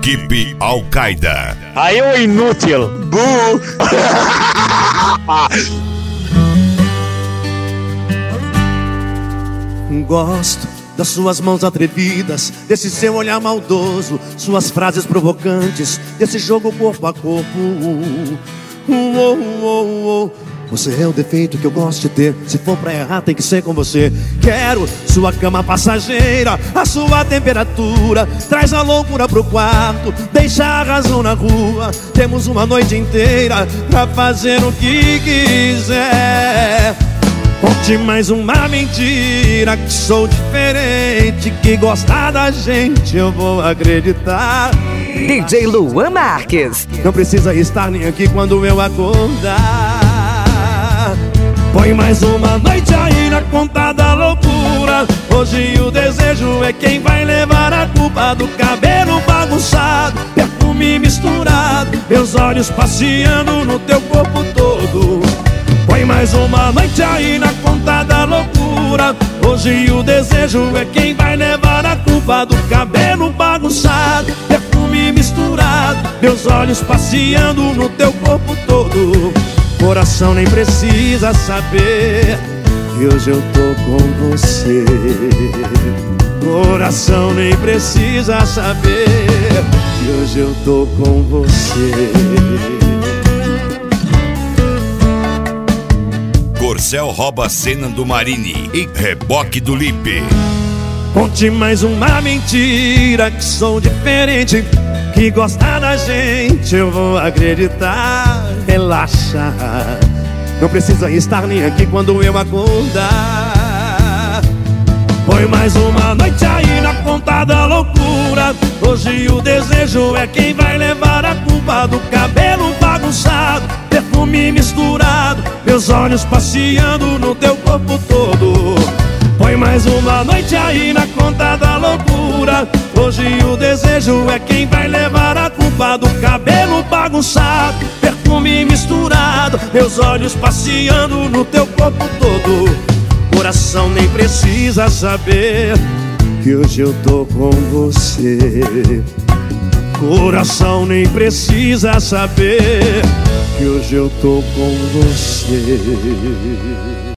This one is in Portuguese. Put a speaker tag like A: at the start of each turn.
A: Equipe Al-Qaeda.
B: Aí, ô inútil.
C: Gosto das suas mãos atrevidas, desse seu olhar maldoso, suas frases provocantes, desse jogo corpo a corpo. Você é o defeito que eu gosto de ter. Se for pra errar tem que ser com você. Quero sua cama passageira, a sua temperatura. Traz a loucura pro quarto, deixa a razão na rua. Temos uma noite inteira pra fazer o que quiser. Conte mais uma mentira, que sou diferente, que gostar da gente eu vou acreditar.
D: DJ Luan Marques.
C: Não precisa estar nem aqui quando eu acordar. Põe mais uma noite aí na conta da loucura. Hoje o desejo é quem vai levar a culpa do cabelo bagunçado, perfume misturado, meus olhos passeando no teu corpo todo. Põe mais uma noite aí na conta da loucura. Hoje o desejo é quem vai levar a culpa do cabelo bagunçado, perfume misturado, meus olhos passeando no teu corpo todo. Coração nem precisa saber que hoje eu tô com você. Coração nem precisa saber que hoje eu tô com você.
A: Corcel rouba a cena do Marini e reboque do Lipe.
C: Conte mais uma mentira, que sou diferente, que gosta da gente eu vou acreditar. Relaxa, não precisa estar nem aqui quando eu acordar. Põe mais uma noite aí na conta da loucura. Hoje o desejo é quem vai levar a culpa do cabelo bagunçado, perfume misturado, meus olhos passeando no teu corpo todo. Põe mais uma noite aí na conta da loucura. Hoje o desejo é quem vai levar a culpa do cabelo bagunçado, perfume misturado, meus olhos passeando no teu corpo todo. Coração nem precisa saber que hoje eu tô com você. Coração nem precisa saber que hoje eu tô com você.